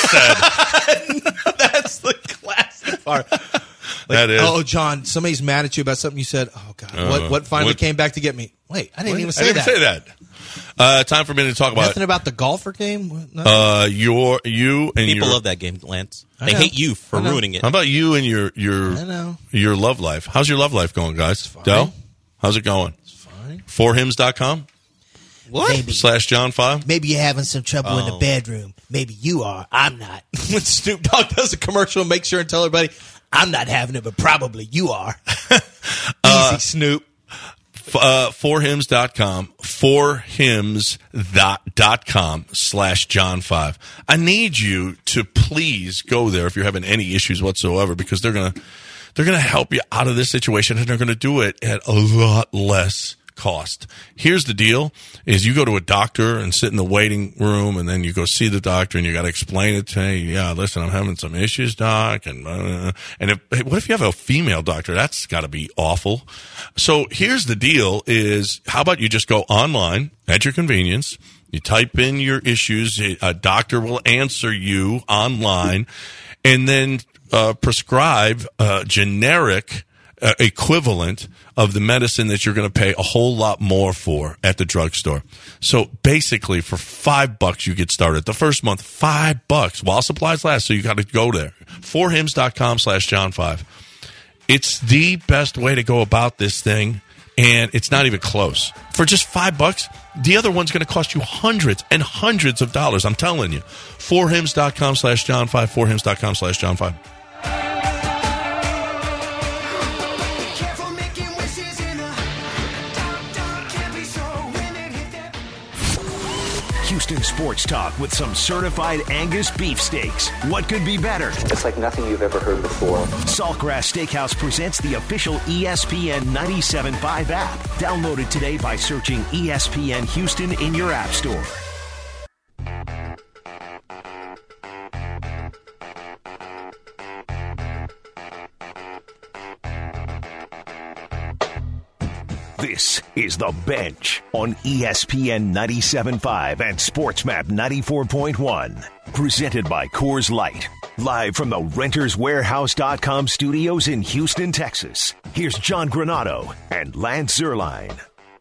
D: said.
C: That's the classic part. Like,
D: That is.
C: oh, John, somebody's mad at you about something you said. Oh, God.
D: Uh,
C: what, what finally
D: what-
C: came back to get me? Wait, I didn't even say
D: I didn't
C: that.
D: say that. Uh, time for me to talk about
C: Nothing about the golfer game? What? No.
D: uh, your you and
G: People
D: your.
G: love that game, Lance.
C: I
G: They
C: know.
G: hate you for
C: I know.
G: ruining it.
D: How about you and your your
C: I know.
D: your love life? How's your love life going, guys? Dell, how's it going?
C: It's fine.
D: four hims dot com
G: What?
C: Maybe.
D: slash John five.
C: Maybe you're having some trouble in the
G: Oh.
C: bedroom. Maybe you are. I'm not. When Snoop Dogg does a commercial, make sure and tell everybody, I'm not having it, but probably you are. Easy, Snoop.
D: Uh, four hims dot com, four hims dot com slash John five. I need you to please go there if you're having any issues whatsoever, because they're gonna they're gonna help you out of this situation, and they're gonna do it at a lot less cost. Here's the deal: is you go to a doctor and sit in the waiting room, and then you go see the doctor, and you got to explain it to him. Yeah, listen, I'm having some issues, doc, and uh, and if, hey, what if you have a female doctor? That's got to be awful. So here's the deal: is how about you just go online at your convenience? You type in your issues. A doctor will answer you online, and then uh, prescribe uh, generic uh, equivalent of the medicine that you're going to pay a whole lot more for at the drugstore. So basically, for five bucks, you get started. The first month, five bucks while supplies last. So you got to go there. four hims dot com slash John five. It's the best way to go about this thing, and it's not even close. For just five bucks, the other one's going to cost you hundreds and hundreds of dollars. I'm telling you. four hims dot com slash John five. four hims dot com slash John five.
I: Houston Sports Talk with some certified Angus beefsteaks. What could be better?
M: It's like nothing you've ever heard before.
I: Saltgrass Steakhouse presents the official E S P N ninety-seven point five app. Download it today by searching E S P N Houston in your app store. This is The Bench on E S P N ninety-seven point five and SportsMap ninety-four point one. Presented by Coors Light. Live from the Renters Warehouse dot com studios in Houston, Texas. Here's John Granado and Lance Zierlein.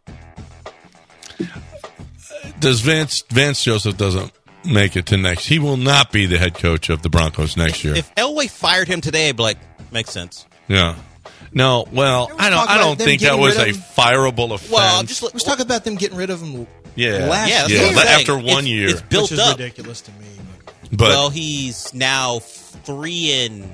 D: Does Vance Vance Joseph doesn't make it to next? He will not be the head coach of the Broncos next year.
G: If Elway fired him today, I'd be like, makes sense.
D: Yeah. No, well, I don't. I don't think that was a fireable offense.
C: Well, I'm just let's talk about them getting rid of him.
D: Yeah,
C: last
G: yeah,
C: year.
D: yeah. After one
G: it's,
D: year,
G: it's built
C: which is
G: up.
C: ridiculous to me.
D: But
G: well, he's now three and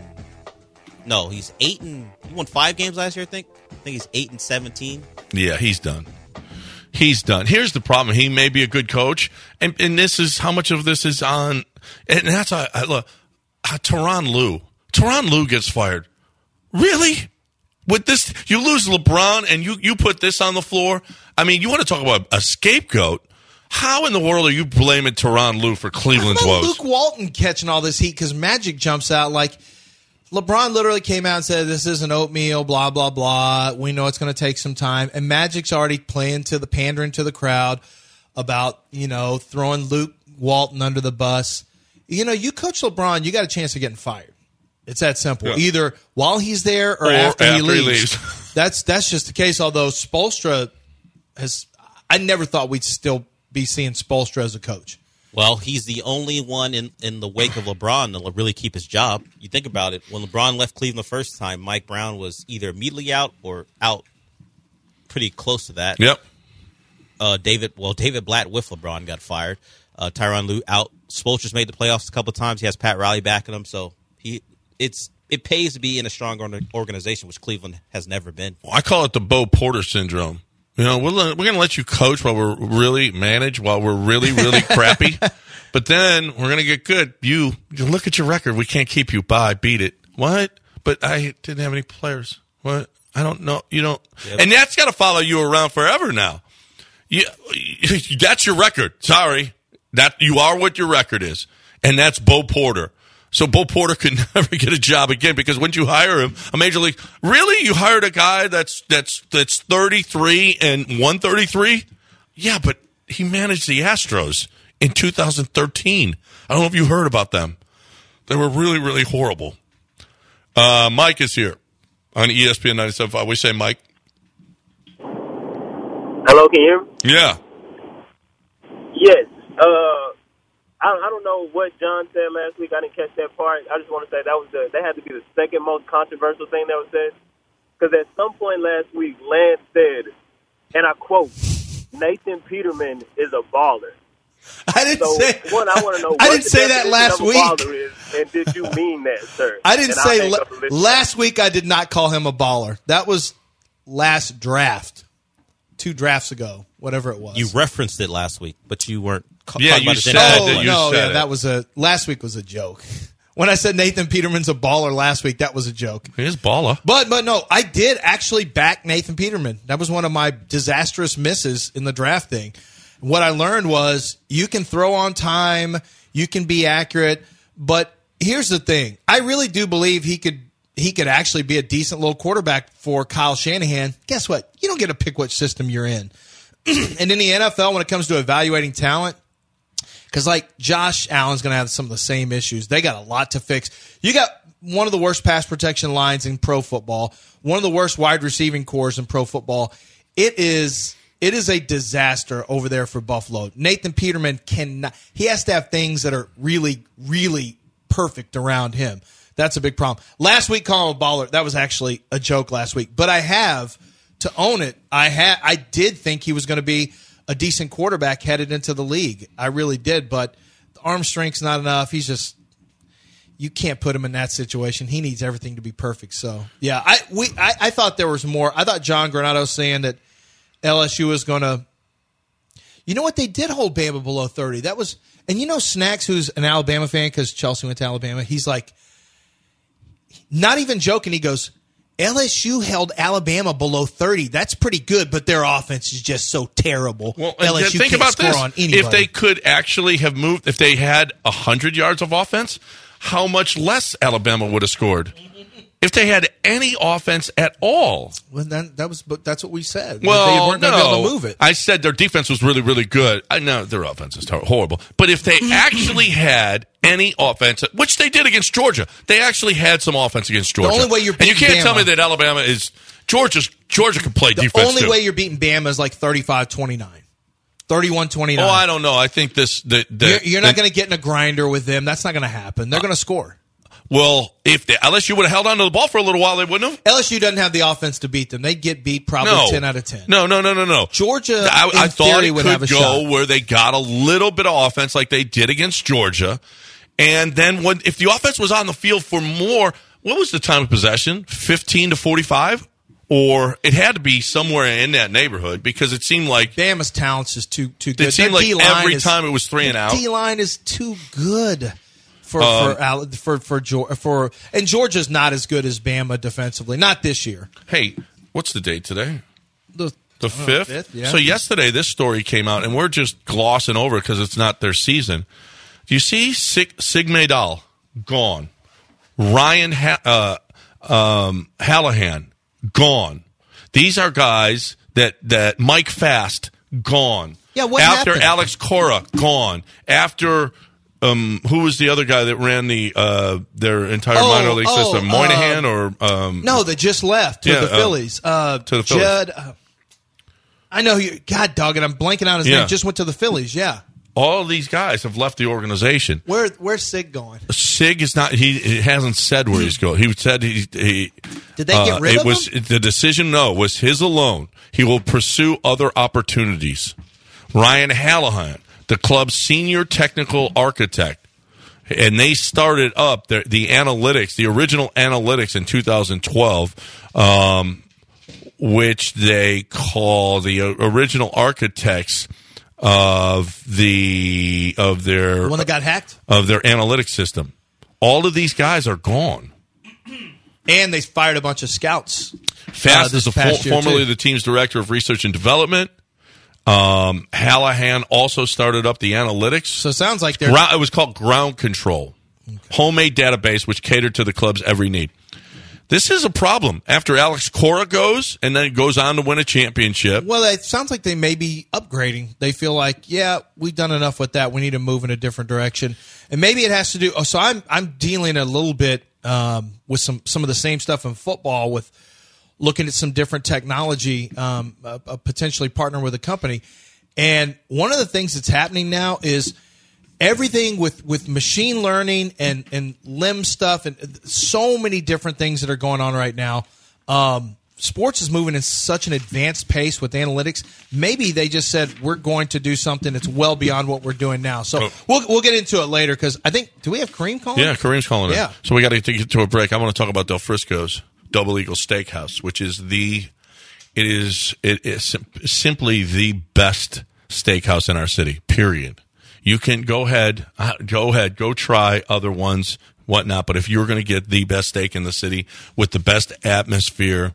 G: no, he's eight and he won five games last year. I think. I think he's eight and seventeen.
D: Yeah, he's done. He's done. Here's the problem. He may be a good coach, and and this is how much of this is on. And that's I, I look. Uh, Tyronn Lue. Tyronn Lue gets fired. Really? With this, you lose LeBron, and you, you put this on the floor. I mean, you want to talk about a scapegoat? How in the world are you blaming Tyronn Lue for Cleveland's
C: How about
D: woes?
C: Luke Walton catching all this heat because Magic jumps out like LeBron literally came out and said this isn't oatmeal, blah blah blah. We know it's going to take some time, and Magic's already playing to the pandering to the crowd about you know throwing Luke Walton under the bus. You know, you coach LeBron, you got a chance of getting fired. It's that simple.
D: Yeah.
C: Either while he's there or,
D: Or
C: after,
D: after
C: he leaves.
D: he leaves.
C: that's that's just the case. Although Spoelstra has, I never thought we'd still be seeing Spoelstra as a coach.
G: Well, he's the only one in, in the wake of LeBron that'll really keep his job. You think about it. When LeBron left Cleveland the first time, Mike Brown was either immediately out or out pretty close to that.
D: Yep.
G: Uh, David, well, David Blatt with LeBron got fired. Uh, Tyronn Lue out. Spoelstra's made the playoffs a couple of times. He has Pat Riley backing him, so he it's it pays to be in a strong organization, which Cleveland has never been.
D: Well, I call it the Bo Porter syndrome. You know, we're, we're going to let you coach while we're really manage, while we're really, really crappy. But then we're going to get good. You, you look at your record. We can't keep you. Bye. Beat it. What? But I didn't have any players. What? I don't know. You don't. Yep. And that's got to follow you around forever now. You, that's your record. Sorry. That you are what your record is. And that's Bo Porter. So Bo Porter could never get a job again because when you hire him, a major league, really, you hired a guy that's that's that's thirty-three and one thirty-three? Yeah, but he managed the Astros in two thousand thirteen. I don't know if you heard about them. They were really, really horrible. Uh, Mike is here on E S P N ninety-seven point five. We say Mike.
N: Hello, can you hear me?
D: Yeah.
N: Yes. Uh, I, I don't know what John said last week. I didn't catch that part. I just want to say that was the that had to be the second most controversial thing that was said. Because at some point last week, Lance said, and I quote, "Nathan Peterman is a baller."
C: I didn't
N: so,
C: say.
N: One, I want to know.
C: I
N: what
C: didn't
N: the
C: say that
N: definition
C: last
N: of a
C: week.
N: baller is, and did you mean that, sir?
C: I didn't
N: and
C: say
N: hang
C: la-
N: up and listen.
C: last week. I did not call him a baller. That was last draft, two drafts ago, whatever it was.
G: You referenced it last week, but you weren't. Ca-
D: Yeah,
G: talking
D: you
G: about it
D: said
G: then.
C: Oh,
D: that. You
C: no,
D: said
C: yeah,
D: it.
C: that was a last week was a joke. When I said Nathan Peterman's a baller last week, that was a joke.
D: He is baller.
C: But but no, I did actually back Nathan Peterman. That was one of my disastrous misses in the draft thing. What I learned was you can throw on time, you can be accurate, but here's the thing. I really do believe he could he could actually be a decent little quarterback for Kyle Shanahan. Guess what? You don't get to pick what system you're in. And in the N F L, when it comes to evaluating talent, because like Josh Allen's going to have some of the same issues. They got a lot to fix. You got one of the worst pass protection lines in pro football, one of the worst wide receiving cores in pro football. It is it is a disaster over there for Buffalo. Nathan Peterman cannot. He has to have things that are really, really perfect around him. That's a big problem. Last week, calling him a baller, that was actually a joke last week. But I have to own it. I had I did think he was going to be a decent quarterback headed into the league. I really did, but the arm strength's not enough. He's just you can't put him in that situation. He needs everything to be perfect. So yeah, I we I, I thought there was more. I thought John Granado was saying that L S U was going to. You know what? They did hold Bama below thirty. That was, and you know Snacks, who's an Alabama fan because Chelsea went to Alabama. He's like, not even joking. He goes, L S U held Alabama below thirty. That's pretty good, but their offense is just so terrible.
D: Well,
C: L S U
D: think
C: can't
D: about
C: score
D: this.
C: on anybody.
D: If they could actually have moved, if they had one hundred yards of offense, how much less Alabama would have scored? if they had any offense at all.
C: Well, then that was, but that's what we said.
D: Well,
C: they weren't going to
D: no.
C: be able to move it.
D: I said their defense was really, really good. I know their offense is horrible. But if they actually had any offense, which they did against Georgia, they actually had some offense against Georgia.
C: The only way you're
D: and you
C: beating
D: can't
C: Bama,
D: tell me that Alabama is Georgia's. Georgia can play
C: the
D: defense.
C: only
D: too.
C: way you're beating Bama is like thirty-five twenty-nine. thirty-one twenty-nine.
D: Oh, I don't know. I think this. The, the,
C: you're you're not
D: the,
C: going to get in a grinder with them. That's not going to happen. They're going to score.
D: Well, if they, unless you would have held on to the ball for a little while, they wouldn't have.
C: L S U doesn't have the offense to beat them. They'd get beat probably
D: no.
C: ten out of ten.
D: No, no, no, no, no.
C: Georgia,
D: I,
C: in
D: I thought
C: theory,
D: it
C: would
D: could
C: have a
D: go
C: shot.
D: where they got a little bit of offense like they did against Georgia. And then when if the offense was on the field for more, what was the time of possession? fifteen to forty-five? Or it had to be somewhere in that neighborhood because it seemed like
C: Bama's talent's just too too good.
D: It seemed
C: Their
D: like
C: D-line
D: every
C: is,
D: time it was three and out.
C: D-line is too good for
D: Um,
C: for, Al- for for for for and Georgia's not as good as Bama defensively. Not this year.
D: Hey, what's the date today?
C: The
D: The
C: I don't know,
D: fifth?
C: fifth, yeah.
D: So yesterday this story came out, and we're just glossing over it because it's not their season. Do you see Sig, Sig Mejdal gone? Ryan ha- uh, um, Hallahan gone. These are guys that, that Mike Fast gone.
C: Yeah, what
D: After
C: happened?
D: Alex Cora gone. After um, who was the other guy that ran the uh, their entire
C: Oh,
D: minor league
C: oh,
D: system? Moynihan or um,
C: No, they just left to
D: Yeah,
C: the
D: uh,
C: Phillies. Uh,
D: to the Phillies.
C: Judd. Uh, I know you. God, dog it. I'm blanking out his
D: Yeah.
C: name. Just went to the Phillies. Yeah.
D: all these guys have left the organization.
C: Where where's Sig going?
D: Sig is not. He, he hasn't said where he's going. He said he. he
C: Did they get
D: uh,
C: rid
D: it
C: of
D: was,
C: him?
D: The decision, no, was his alone. He will pursue other opportunities. Ryan Hallahan, the club's senior technical architect, and they started up the, the analytics, the original analytics in two thousand twelve, um, which they call the original architects of the of their
C: The one that got hacked?
D: of their analytics system. All of these guys are gone.
C: And they fired a bunch of scouts.
D: Fast
C: uh,
D: is
C: this
D: a
C: past
D: fo-
C: year,
D: formerly
C: too.
D: the team's director of research and development. Um, Hallahan also started up the analytics.
C: So it sounds like they're
D: Ground, it was called Ground Control, homemade database which catered to the club's every need. This is a problem after Alex Cora goes and then goes on to win a championship.
C: Well, it sounds like they may be upgrading. They feel like, yeah, we've done enough with that. We need to move in a different direction, and maybe it has to do. Oh, so I'm I'm dealing a little bit um, with some some of the same stuff in football with looking at some different technology, um, uh, uh, potentially partnering with a company. And one of the things that's happening now is everything with, with machine learning and, and limb stuff and so many different things that are going on right now. Um, sports is moving in such an advanced pace with analytics. Maybe they just said, we're going to do something that's well beyond what we're doing now. So
D: Oh.
C: we'll, we'll get into it later because I think, do we have Kareem calling?
D: Yeah, Kareem's calling it.
C: Yeah.
D: So we got to get to a break. I want to talk about Del Frisco's Double Eagle Steakhouse, which is the it is it is sim- simply the best steakhouse in our city. Period. You can go ahead, uh, go ahead, go try other ones, whatnot. But if you're going to get the best steak in the city with the best atmosphere,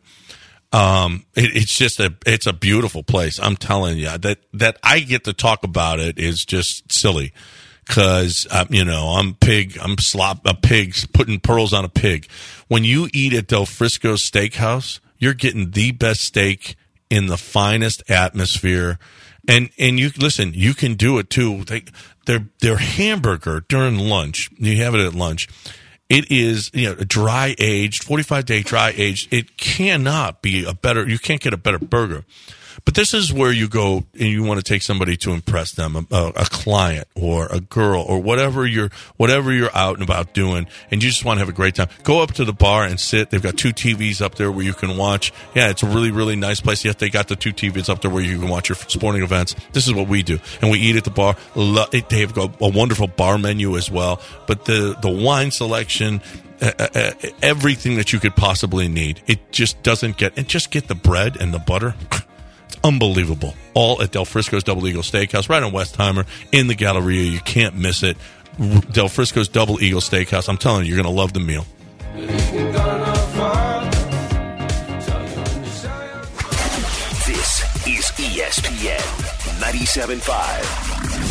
D: um, it, it's just a it's a beautiful place. I'm telling you that that I get to talk about it is just silly. Because, um, you know, I'm pig, I'm slop, a pig, putting pearls on a pig. When you eat at Del Frisco's Steakhouse, you're getting the best steak in the finest atmosphere. And, and you, listen, you can do it too. They, their, their hamburger during lunch, you have it at lunch, it is, you know, dry aged, forty-five day dry aged. It cannot be a better, you can't get a better burger. But this is where you go and you want to take somebody to impress them, a, a client or a girl or whatever you're whatever you're out and about doing, and you just want to have a great time. Go up to the bar and sit. They've got two T Vs up there where you can watch. Yeah, it's a really, really nice place. Yes, they got the two T Vs up there where you can watch your sporting events. This is what we do. And we eat at the bar. They've got a wonderful bar menu as well. But the, the wine selection, Uh, uh, everything that you could possibly need. It just doesn't get, and just get the bread and the butter. It's unbelievable. All at Del Frisco's Double Eagle Steakhouse, right on Westheimer, in the Galleria. You can't miss it. Del Frisco's Double Eagle Steakhouse. I'm telling you, you're going to love the meal.
I: This is E S P N ninety-seven point five.